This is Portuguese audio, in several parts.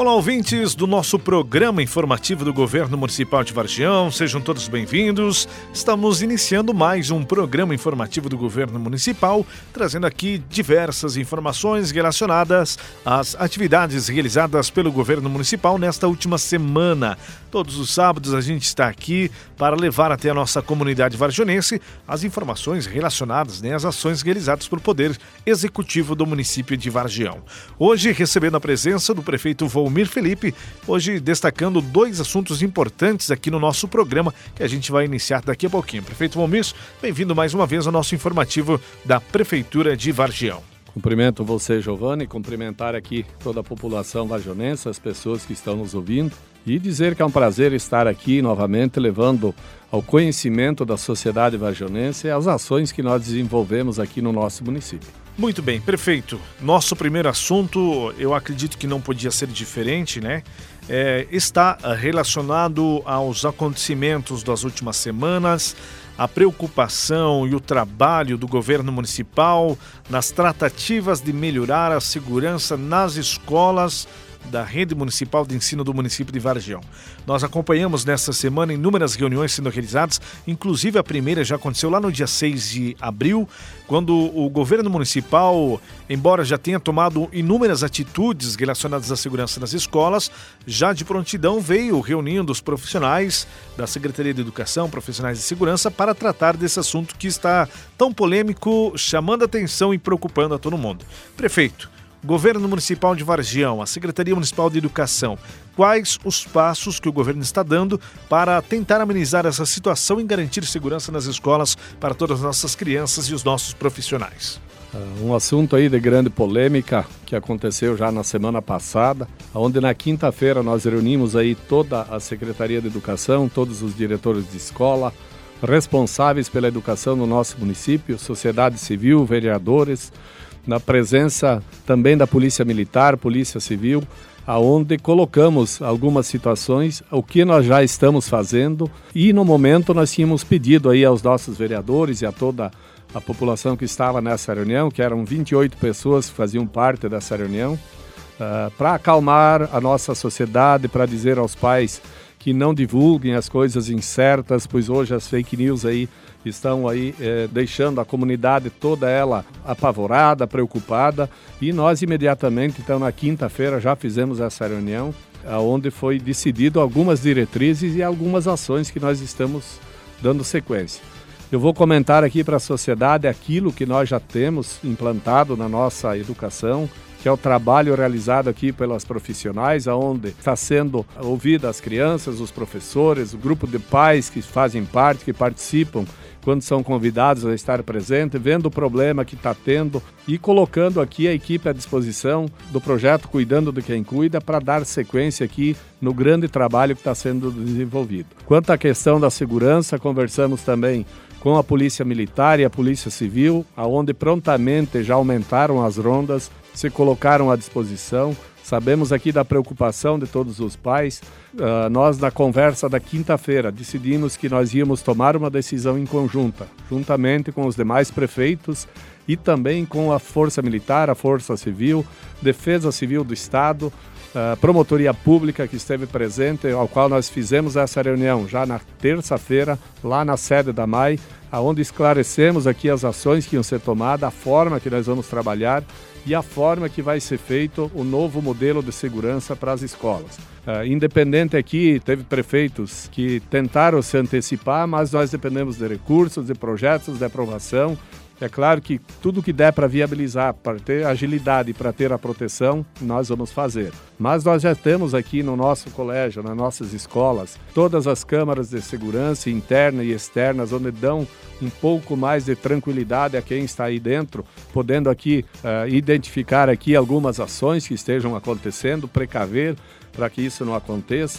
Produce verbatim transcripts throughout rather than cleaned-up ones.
Olá, ouvintes do nosso programa informativo do Governo Municipal de Vargião, sejam todos bem-vindos. Estamos iniciando mais um programa informativo do Governo Municipal, trazendo aqui diversas informações relacionadas às atividades realizadas pelo Governo Municipal nesta última semana. Todos os sábados a gente está aqui para levar até a nossa comunidade vargionense as informações relacionadas, né, às ações realizadas pelo Poder Executivo do município de Vargião. Hoje, recebendo a presença do prefeito Volmir Felipe, hoje destacando dois assuntos importantes aqui no nosso programa que a gente vai iniciar daqui a pouquinho. Prefeito Volmir, bem-vindo mais uma vez ao nosso informativo da Prefeitura de Vargião. Cumprimento você, Giovanni, cumprimentar aqui toda a população vargionense, as pessoas que estão nos ouvindo e dizer que é um prazer estar aqui novamente levando ao conhecimento da sociedade vargionense as ações que nós desenvolvemos aqui no nosso município. Muito bem, perfeito. Nosso primeiro assunto, eu acredito que não podia ser diferente, né? É, está relacionado aos acontecimentos das últimas semanas, a preocupação e o trabalho do governo municipal nas tratativas de melhorar a segurança nas escolas da rede municipal de ensino do município de Vargião. Nós acompanhamos nesta semana inúmeras reuniões sendo realizadas, inclusive a primeira já aconteceu lá no dia seis de abril, quando o governo municipal, embora já tenha tomado inúmeras atitudes relacionadas à segurança nas escolas, já de prontidão veio reunindo os profissionais da Secretaria de Educação, profissionais de segurança, para tratar desse assunto que está tão polêmico, chamando a atenção e preocupando a todo mundo. Prefeito, Governo Municipal de Vargião, a Secretaria Municipal de Educação, quais os passos que o governo está dando para tentar amenizar essa situação e garantir segurança nas escolas para todas as nossas crianças e os nossos profissionais? Um assunto aí de grande polêmica que aconteceu já na semana passada, onde na quinta-feira nós reunimos aí toda a Secretaria de Educação, todos os diretores de escola, responsáveis pela educação no nosso município, sociedade civil, vereadores, na presença também da Polícia Militar, Polícia Civil, aonde colocamos algumas situações, o que nós já estamos fazendo, e no momento nós tínhamos pedido aí aos nossos vereadores e a toda a população que estava nessa reunião, que eram vinte e oito pessoas que faziam parte dessa reunião, uh, para acalmar a nossa sociedade, para dizer aos pais que não divulguem as coisas incertas, pois hoje as fake news aí estão aí eh, deixando a comunidade toda ela apavorada, preocupada, e nós imediatamente, então na quinta-feira já fizemos essa reunião, onde foi decidido algumas diretrizes e algumas ações que nós estamos dando sequência. Eu vou comentar aqui para a sociedade aquilo que nós já temos implantado na nossa educação, que é o trabalho realizado aqui pelas profissionais, onde está sendo ouvida as crianças, os professores, o grupo de pais que fazem parte, que participam quando são convidados a estar presentes, vendo o problema que está tendo e colocando aqui a equipe à disposição do projeto Cuidando de Quem Cuida para dar sequência aqui no grande trabalho que está sendo desenvolvido. Quanto à questão da segurança, conversamos também com a Polícia Militar e a Polícia Civil, aonde prontamente já aumentaram as rondas, se colocaram à disposição. Sabemos aqui da preocupação de todos os pais. Uh, nós, na conversa da quinta-feira, decidimos que nós íamos tomar uma decisão em conjunta, juntamente com os demais prefeitos e também com a Força Militar, a Força Civil, Defesa Civil do Estado, a Promotoria Pública que esteve presente, ao qual nós fizemos essa reunião já na terça-feira, lá na sede da M A I, onde esclarecemos aqui as ações que iam ser tomadas, a forma que nós vamos trabalhar e a forma que vai ser feito o novo modelo de segurança para as escolas. Uh, independente aqui, teve prefeitos que tentaram se antecipar, mas nós dependemos de recursos, de projetos de aprovação. É claro que tudo que der para viabilizar, para ter agilidade, para ter a proteção, nós vamos fazer. Mas nós já temos aqui no nosso colégio, nas nossas escolas, todas as câmaras de segurança interna e externas, onde dão um pouco mais de tranquilidade a quem está aí dentro, podendo aqui uh, identificar aqui algumas ações que estejam acontecendo, precaver para que isso não aconteça.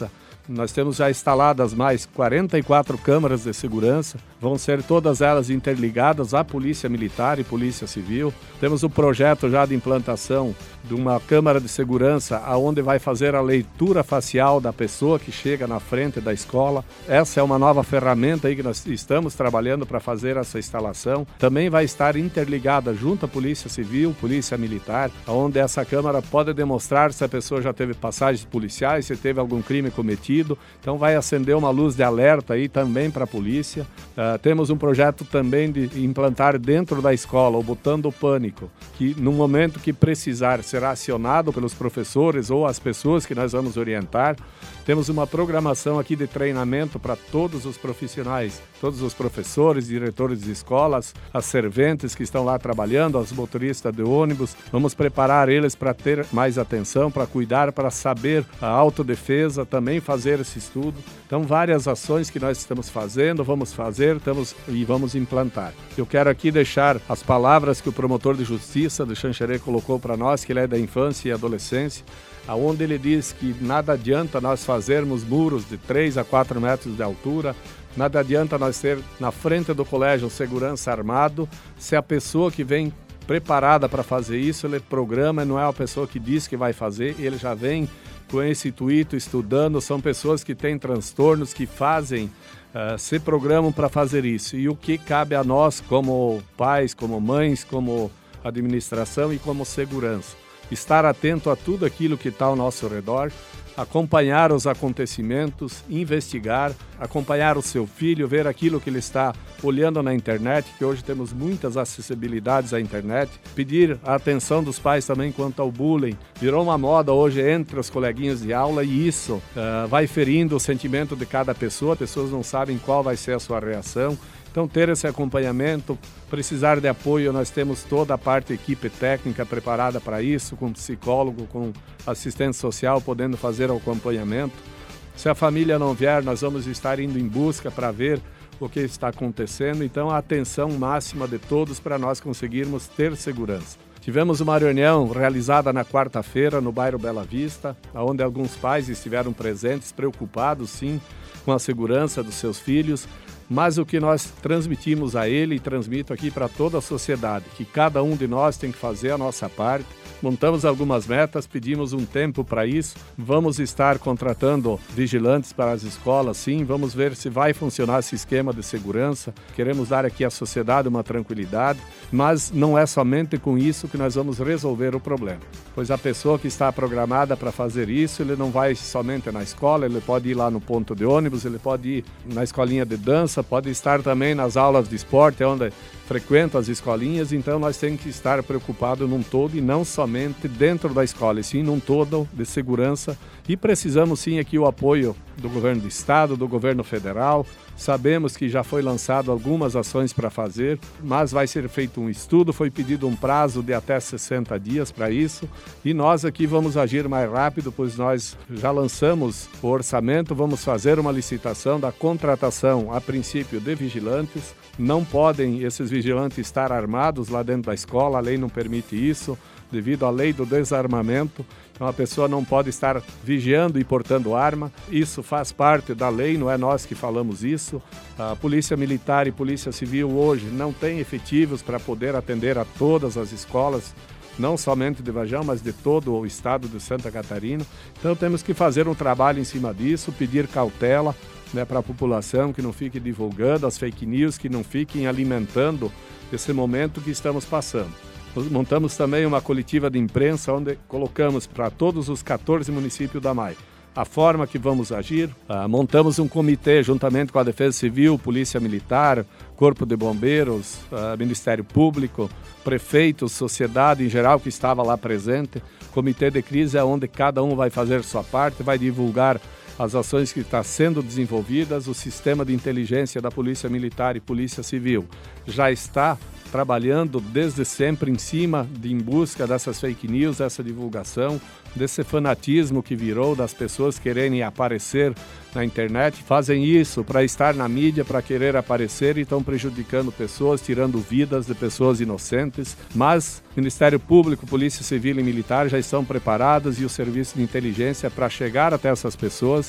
Nós temos já instaladas mais quarenta e quatro câmaras de segurança, vão ser todas elas interligadas à Polícia Militar e Polícia Civil. Temos o projeto já de implantação de uma câmara de segurança onde vai fazer a leitura facial da pessoa que chega na frente da escola. Essa é uma nova ferramenta aí que nós estamos trabalhando para fazer essa instalação. Também vai estar interligada junto à Polícia Civil, Polícia Militar, onde essa câmara pode demonstrar se a pessoa já teve passagens policiais, se teve algum crime cometido. Então vai acender uma luz de alerta aí também para a polícia. Uh, temos um projeto também de implantar dentro da escola o botão do pânico, que no momento que precisar será acionado pelos professores ou as pessoas que nós vamos orientar. Temos uma programação aqui de treinamento para todos os profissionais, todos os professores, diretores de escolas, as serventes que estão lá trabalhando, os motoristas de ônibus. Vamos preparar eles para ter mais atenção, para cuidar, para saber a autodefesa, também fazer esse estudo. Então, várias ações que nós estamos fazendo, vamos fazer estamos, e vamos implantar. Eu quero aqui deixar as palavras que o promotor de justiça do Xanxerê colocou para nós, que ele é da infância e adolescência, onde ele diz que nada adianta nós fazermos muros de três a quatro metros de altura, nada adianta nós ter na frente do colégio um segurança armado, se a pessoa que vem preparada para fazer isso, ele programa, não é a pessoa que diz que vai fazer, ele já vem com esse intuito, estudando, são pessoas que têm transtornos, que fazem, uh, se programam para fazer isso. E o que cabe a nós, como pais, como mães, como administração e como segurança? Estar atento a tudo aquilo que está ao nosso redor, acompanhar os acontecimentos, investigar, acompanhar o seu filho, ver aquilo que ele está olhando na internet, que hoje temos muitas acessibilidades à internet, pedir a atenção dos pais também quanto ao bullying. Virou uma moda hoje entre os coleguinhas de aula e isso uh, vai ferindo o sentimento de cada pessoa, pessoas não sabem qual vai ser a sua reação. Então, ter esse acompanhamento, precisar de apoio, nós temos toda a parte, equipe técnica preparada para isso, com psicólogo, com assistente social, podendo fazer o acompanhamento. Se a família não vier, nós vamos estar indo em busca para ver o que está acontecendo. Então, a atenção máxima de todos para nós conseguirmos ter segurança. Tivemos uma reunião realizada na quarta-feira no bairro Bela Vista, onde alguns pais estiveram presentes, preocupados sim com a segurança dos seus filhos, mas o que nós transmitimos a ele e transmito aqui para toda a sociedade, que cada um de nós tem que fazer a nossa parte. Montamos algumas metas, pedimos um tempo para isso, vamos estar contratando vigilantes para as escolas, sim, vamos ver se vai funcionar esse esquema de segurança. Queremos dar aqui à sociedade uma tranquilidade, mas não é somente com isso que nós vamos resolver o problema, pois a pessoa que está programada para fazer isso, ele não vai somente na escola, ele pode ir lá no ponto de ônibus, ele pode ir na escolinha de dança, pode estar também nas aulas de esporte, onde frequenta as escolinhas. Então nós temos que estar preocupados num todo e não somente dentro da escola, e sim num todo de segurança. E precisamos sim aqui o apoio do governo do estado, do governo federal. Sabemos que já foi lançado algumas ações para fazer, mas vai ser feito um estudo, foi pedido um prazo de até sessenta dias para isso, e nós aqui vamos agir mais rápido, pois nós já lançamos o orçamento, vamos fazer uma licitação da contratação, a princípio, de vigilantes. Não podem esses vigilantes estar armados lá dentro da escola, a lei não permite isso, devido à lei do desarmamento. Então a pessoa não pode estar vigiando e portando arma. Isso faz parte da lei, não é nós que falamos isso. A Polícia Militar e Polícia Civil hoje não têm efetivos para poder atender a todas as escolas, não somente de Varjão, mas de todo o estado de Santa Catarina. Então temos que fazer um trabalho em cima disso, pedir cautela, né, para a população, que não fique divulgando as fake news, que não fiquem alimentando esse momento que estamos passando. Nós montamos também uma coletiva de imprensa onde colocamos para todos os quatorze municípios da M A I a forma que vamos agir. Ah, montamos um comitê juntamente com a Defesa Civil, Polícia Militar, Corpo de Bombeiros, ah, Ministério Público, prefeitos, sociedade em geral que estava lá presente. Comitê de crise é onde cada um vai fazer sua parte, vai divulgar as ações que estão sendo desenvolvidas. O sistema de inteligência da Polícia Militar e Polícia Civil já está trabalhando desde sempre em cima, de, em busca dessas fake news, dessa divulgação, desse fanatismo que virou das pessoas quererem aparecer na internet. Fazem isso para estar na mídia, para querer aparecer, e estão prejudicando pessoas, tirando vidas de pessoas inocentes. Mas Ministério Público, Polícia Civil e Militar já estão preparados, e o serviço de inteligência para chegar até essas pessoas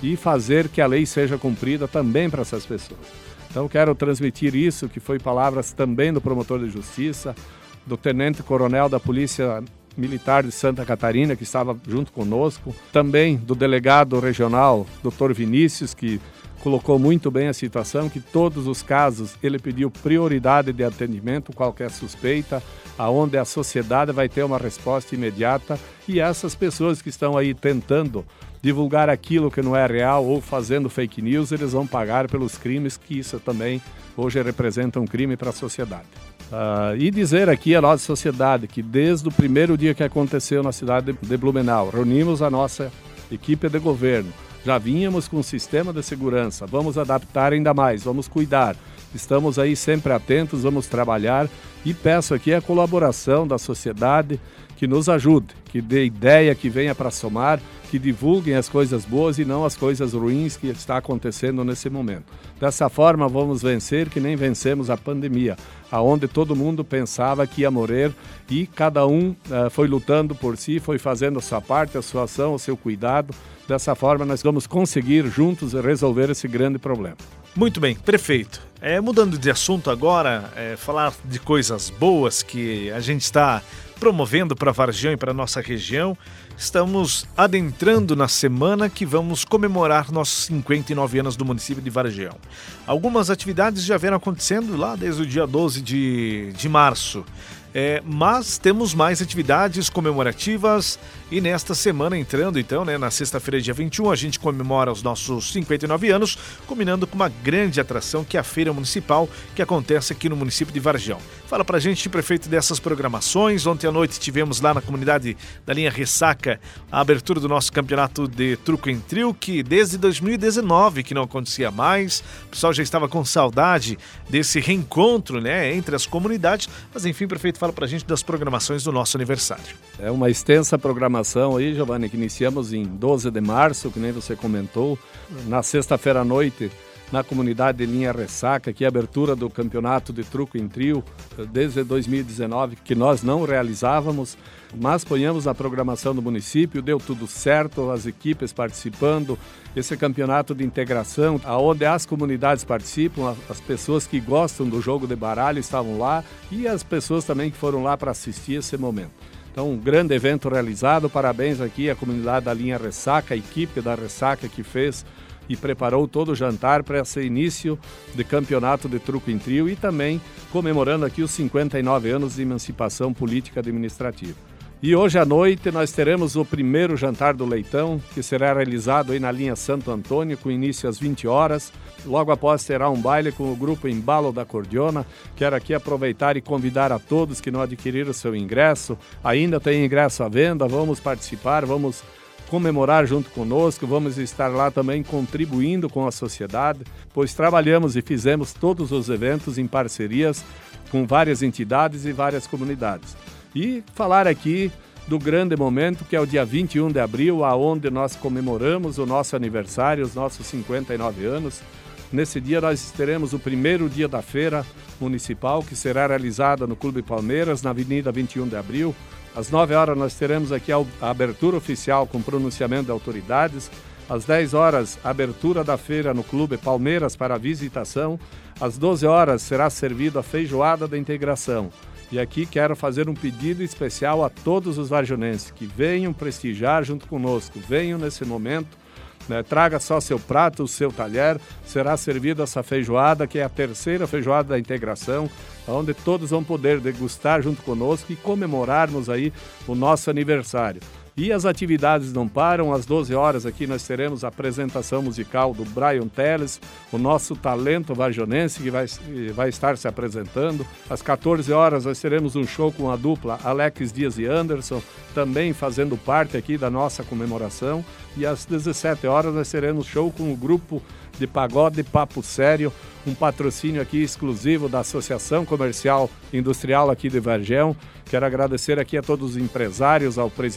e fazer que a lei seja cumprida também para essas pessoas. Então quero transmitir isso, que foi palavras também do promotor de justiça, do tenente-coronel da Polícia Militar de Santa Catarina, que estava junto conosco, também do delegado regional, doutor Vinícius, que colocou muito bem a situação, que todos os casos ele pediu prioridade de atendimento, qualquer suspeita, aonde a sociedade vai ter uma resposta imediata, e essas pessoas que estão aí tentando divulgar aquilo que não é real ou fazendo fake news, eles vão pagar pelos crimes, que isso também hoje representa um crime para a sociedade. Uh, e dizer aqui à nossa sociedade que desde o primeiro dia que aconteceu na cidade de Blumenau, reunimos a nossa equipe de governo, já vínhamos com um sistema de segurança, vamos adaptar ainda mais, vamos cuidar, estamos aí sempre atentos, vamos trabalhar e peço aqui a colaboração da sociedade que nos ajude, que dê ideia, que venha para somar, que divulguem as coisas boas e não as coisas ruins que está acontecendo nesse momento. Dessa forma vamos vencer que nem vencemos a pandemia, aonde todo mundo pensava que ia morrer e cada um uh, foi lutando por si, foi fazendo a sua parte, a sua ação, o seu cuidado. Dessa forma nós vamos conseguir juntos resolver esse grande problema. Muito bem, prefeito. É, mudando de assunto agora, é, falar de coisas boas que a gente está promovendo para Vargião e para a nossa região. Estamos adentrando na semana que vamos comemorar nossos cinquenta e nove anos do município de Vargião. Algumas atividades já vieram acontecendo lá desde o dia doze de, de março. É, mas temos mais atividades comemorativas e nesta semana entrando então, né, na sexta-feira dia vinte e um, a gente comemora os nossos cinquenta e nove anos, combinando com uma grande atração que é a Feira Municipal, que acontece aqui no município de Vargião. Fala pra gente, prefeito, dessas programações. Ontem à noite tivemos lá na comunidade da linha Ressaca a abertura do nosso campeonato de truco em trio, que desde dois mil e dezenove que não acontecia mais. O pessoal já estava com saudade desse reencontro, né, entre as comunidades, mas enfim, prefeito, fala pra gente das programações do nosso aniversário. É uma extensa programação aí, Giovanni, que iniciamos em doze de março, que nem você comentou, na sexta-feira à noite, na comunidade de linha Ressaca, que é a abertura do campeonato de truco em trio, desde dois mil e dezenove, que nós não realizávamos, mas ponhamos na programação do município, deu tudo certo, as equipes participando, esse campeonato de integração, onde as comunidades participam, as pessoas que gostam do jogo de baralho estavam lá e as pessoas também que foram lá para assistir esse momento. Então, um grande evento realizado, parabéns aqui à comunidade da linha Ressaca, a equipe da Ressaca que fez e preparou todo o jantar para esse início de campeonato de truco em trio e também comemorando aqui os cinquenta e nove anos de emancipação política administrativa. E hoje à noite nós teremos o primeiro jantar do Leitão, que será realizado aí na linha Santo Antônio, com início às vinte horas. Logo após terá um baile com o grupo Embalo da Cordiona. Quero aqui aproveitar e convidar a todos que não adquiriram seu ingresso. Ainda tem ingresso à venda, vamos participar, vamos comemorar junto conosco, vamos estar lá também contribuindo com a sociedade, pois trabalhamos e fizemos todos os eventos em parcerias com várias entidades e várias comunidades. E falar aqui do grande momento que é o dia vinte e um de abril, aonde nós comemoramos o nosso aniversário, os nossos cinquenta e nove anos. Nesse dia nós teremos o primeiro dia da feira municipal, que será realizada no Clube Palmeiras, na Avenida vinte e um de abril. Às nove horas nós teremos aqui a abertura oficial com pronunciamento de autoridades. Às dez horas, a abertura da feira no Clube Palmeiras para visitação. Às doze horas será servida a feijoada da integração. E aqui quero fazer um pedido especial a todos os vargionenses que venham prestigiar junto conosco, venham nesse momento, né, traga só seu prato, o seu talher, será servida essa feijoada, que é a terceira feijoada da integração, onde todos vão poder degustar junto conosco e comemorarmos aí o nosso aniversário. E as atividades não param, às doze horas aqui nós teremos a apresentação musical do Brian Teles, o nosso talento vargionense que vai, vai estar se apresentando. Às quatorze horas nós teremos um show com a dupla Alex Dias e Anderson, também fazendo parte aqui da nossa comemoração. E às dezessete horas nós teremos show com o grupo de pagode Papo Sério, um patrocínio aqui exclusivo da Associação Comercial Industrial aqui de Vargião. Quero agradecer aqui a todos os empresários, ao presidente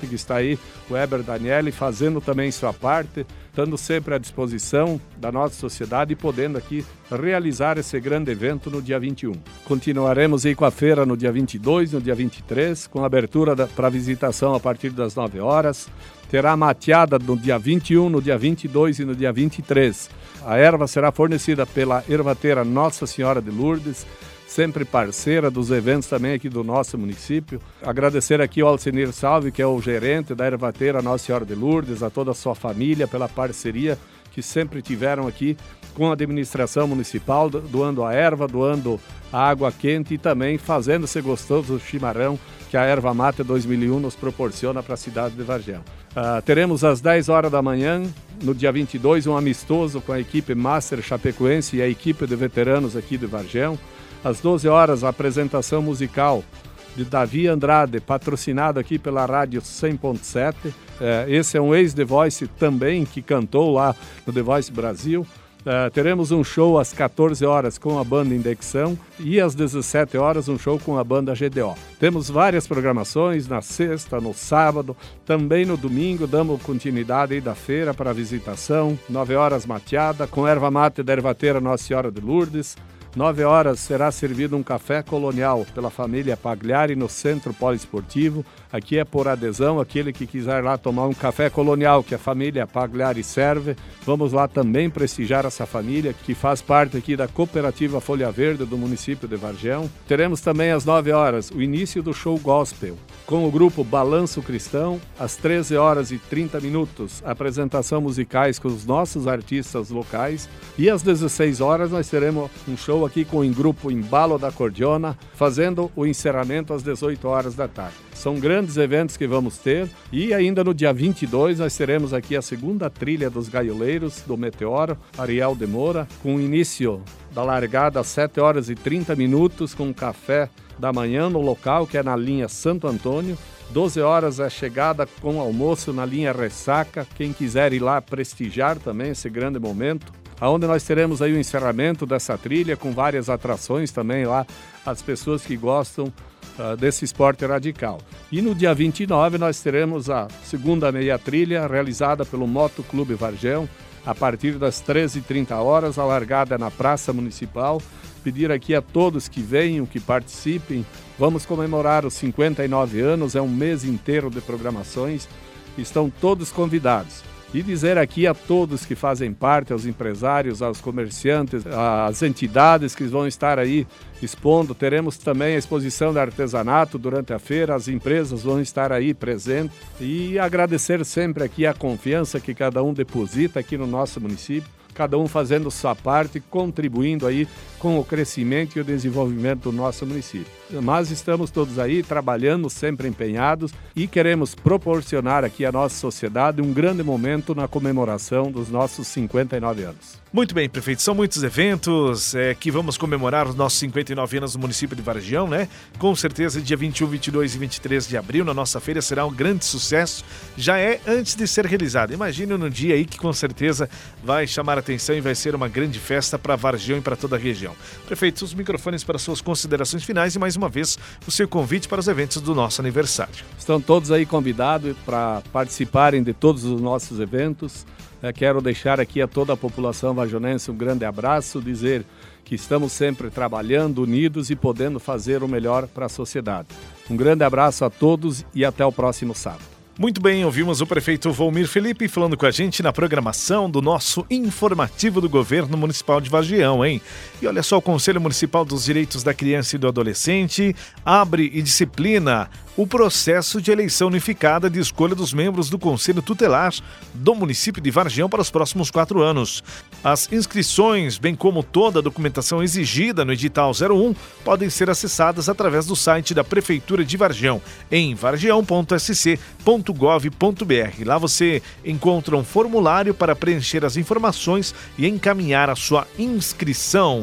que está aí, o Weber Daniele, fazendo também sua parte, estando sempre à disposição da nossa sociedade e podendo aqui realizar esse grande evento no dia vinte e um. Continuaremos aí com a feira no dia vinte e dois, no dia vinte e três, com abertura para visitação a partir das nove horas. Terá mateada no dia vinte e um, no dia vinte e dois e no dia vinte e três. A erva será fornecida pela ervateira Nossa Senhora de Lourdes, sempre parceira dos eventos também aqui do nosso município. Agradecer aqui ao Alcenir Salve, que é o gerente da ervateira Nossa Senhora de Lourdes, a toda a sua família pela parceria que sempre tiveram aqui com a administração municipal, doando a erva, doando a água quente e também fazendo esse gostoso chimarrão que a Erva Mate dois mil e um nos proporciona para a cidade de Vargem. Uh, teremos às dez horas da manhã, no dia vinte e dois, um amistoso com a equipe Master Chapecoense e a equipe de veteranos aqui de Vargem. Às doze horas, a apresentação musical de Davi Andrade, patrocinado aqui pela Rádio cem ponto sete. É, esse é um ex-The Voice também, que cantou lá no The Voice Brasil. É, teremos um show às quatorze horas com a banda Indexão e às dezessete horas um show com a banda G D O. Temos várias programações na sexta, no sábado, também no domingo. Damos continuidade aí da feira para a visitação. nove horas mateada com erva mate da ervateira Nossa Senhora de Lourdes. nove horas será servido um café colonial pela família Pagliari no Centro Poliesportivo. Aqui é por adesão, aquele que quiser lá tomar um café colonial que a família Pagliari serve. Vamos lá também prestigiar essa família que faz parte aqui da Cooperativa Folha Verde do município de Vargem. Teremos também às nove horas o início do show gospel com o grupo Balanço Cristão. Às treze horas e trinta minutos, apresentação musicais com os nossos artistas locais. E às dezesseis horas nós teremos um show aqui com o grupo Embalo da Cordiona, fazendo o encerramento às dezoito horas da tarde. São grandes eventos que vamos ter e ainda no dia vinte e dois nós teremos aqui a segunda trilha dos gaioleiros do Meteoro, Ariel de Moura, com o início da largada às sete horas e trinta minutos com um café da manhã no local que é na linha Santo Antônio. doze horas é chegada com almoço na linha Ressaca, quem quiser ir lá prestigiar também esse grande momento, onde nós teremos aí o encerramento dessa trilha com várias atrações também lá, as pessoas que gostam uh, desse esporte radical. E no dia vinte e nove nós teremos a segunda meia trilha realizada pelo Moto Clube Vargem, a partir das treze e trinta horas, a largada na Praça Municipal. Pedir aqui a todos que venham, que participem. Vamos comemorar os cinquenta e nove anos, é um mês inteiro de programações, estão todos convidados. E dizer aqui a todos que fazem parte, aos empresários, aos comerciantes, às entidades que vão estar aí expondo. Teremos também a exposição de artesanato durante a feira, as empresas vão estar aí presentes. E agradecer sempre aqui a confiança que cada um deposita aqui no nosso município, cada um fazendo sua parte, contribuindo aí com o crescimento e o desenvolvimento do nosso município. Mas estamos todos aí trabalhando, sempre empenhados e queremos proporcionar aqui à nossa sociedade um grande momento na comemoração dos nossos cinquenta e nove anos. Muito bem, prefeito. São muitos eventos é, que vamos comemorar os nossos cinquenta e nove anos no município de Vargem, né? Com certeza, dia vinte e um, vinte e dois e vinte e três de abril, na nossa feira, será um grande sucesso. Já é antes de ser realizado. Imagine no dia aí que com certeza vai chamar a atenção e vai ser uma grande festa para Vargem e para toda a região. Prefeito, os microfones para suas considerações finais e mais uma vez o seu convite para os eventos do nosso aniversário. Estão todos aí convidados para participarem de todos os nossos eventos. Eu quero deixar aqui a toda a população varjonense um grande abraço, dizer que estamos sempre trabalhando, unidos e podendo fazer o melhor para a sociedade. Um grande abraço a todos e até o próximo sábado. Muito bem, ouvimos o prefeito Volmir Felipe falando com a gente na programação do nosso informativo do Governo Municipal de Vargem, hein? E olha só, o Conselho Municipal dos Direitos da Criança e do Adolescente abre e disciplina o processo de eleição unificada de escolha dos membros do Conselho Tutelar do município de Vargem para os próximos quatro anos. As inscrições, bem como toda a documentação exigida no edital zero um, podem ser acessadas através do site da Prefeitura de Vargem, em vargem ponto s c ponto gov ponto b r. Lá você encontra um formulário para preencher as informações e encaminhar a sua inscrição.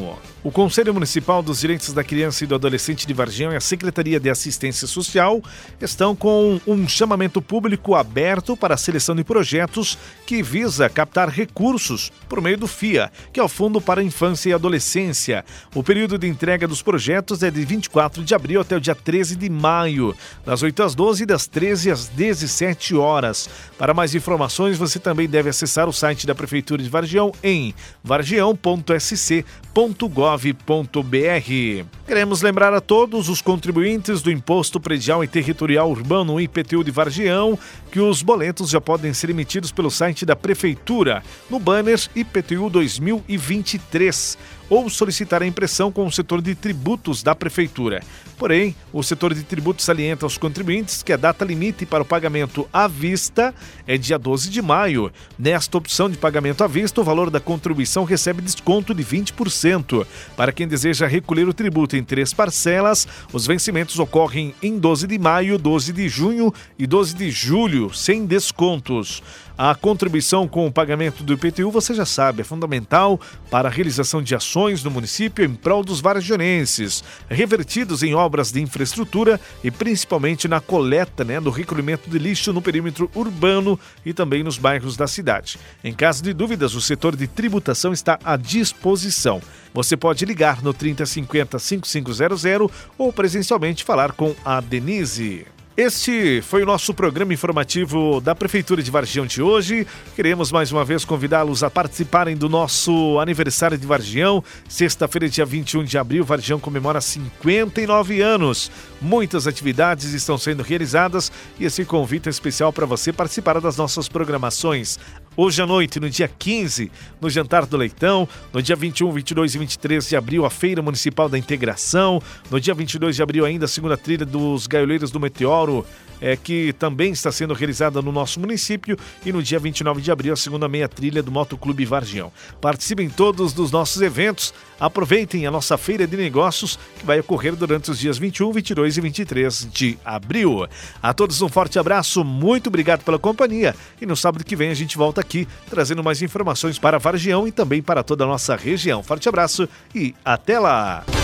O Conselho Municipal dos Direitos da Criança e do Adolescente de Vargião e a Secretaria de Assistência Social estão com um chamamento público aberto para a seleção de projetos que visa captar recursos por meio do F I A, que é o Fundo para a Infância e Adolescência. O período de entrega dos projetos é de vinte e quatro de abril até o dia treze de maio, das oito às doze e das treze às dezessete horas. Para mais informações, você também deve acessar o site da Prefeitura de Vargião em vargião ponto s c ponto gov ponto b r. Queremos lembrar a todos os contribuintes do Imposto Predial e Territorial Urbano I P T U de Vargião que os boletos já podem ser emitidos pelo site da Prefeitura, no banner I P T U dois mil e vinte e três, ou solicitar a impressão com o setor de tributos da Prefeitura. Porém, o setor de tributos salienta aos contribuintes que a data limite para o pagamento à vista é dia doze de maio. Nesta opção de pagamento à vista, o valor da contribuição recebe desconto de vinte por cento. Para quem deseja recolher o tributo em três parcelas, os vencimentos ocorrem em doze de maio, doze de junho e doze de julho, sem descontos. A contribuição com o pagamento do I P T U, você já sabe, é fundamental para a realização de ações no município em prol dos vargionenses, revertidos em obras de infraestrutura e principalmente na coleta, né, do recolhimento de lixo no perímetro urbano e também nos bairros da cidade. Em caso de dúvidas, o setor de tributação está à disposição. Você pode ligar no trinta cinquenta, cinquenta e cinco zero zero ou presencialmente falar com a Denise. Este foi o nosso programa informativo da Prefeitura de Vargião de hoje. Queremos mais uma vez convidá-los a participarem do nosso aniversário de Vargião. Sexta-feira, dia vinte e um de abril, Vargião comemora cinquenta e nove anos. Muitas atividades estão sendo realizadas e esse convite é especial para você participar das nossas programações. Hoje à noite, no dia quinze, no Jantar do Leitão. No dia vinte e um, vinte e dois e vinte e três de abril, a Feira Municipal da Integração. No dia vinte e dois de abril ainda, a segunda trilha dos Gaioleiros do Meteoro, é, que também está sendo realizada no nosso município. E no dia vinte e nove de abril, a segunda meia trilha do Motoclube Vargião. Participem todos dos nossos eventos. Aproveitem a nossa feira de negócios que vai ocorrer durante os dias vinte e um, vinte e dois e vinte e três de abril. A todos um forte abraço, muito obrigado pela companhia. E no sábado que vem a gente volta aqui trazendo mais informações para Vargião e também para toda a nossa região. Forte abraço e até lá!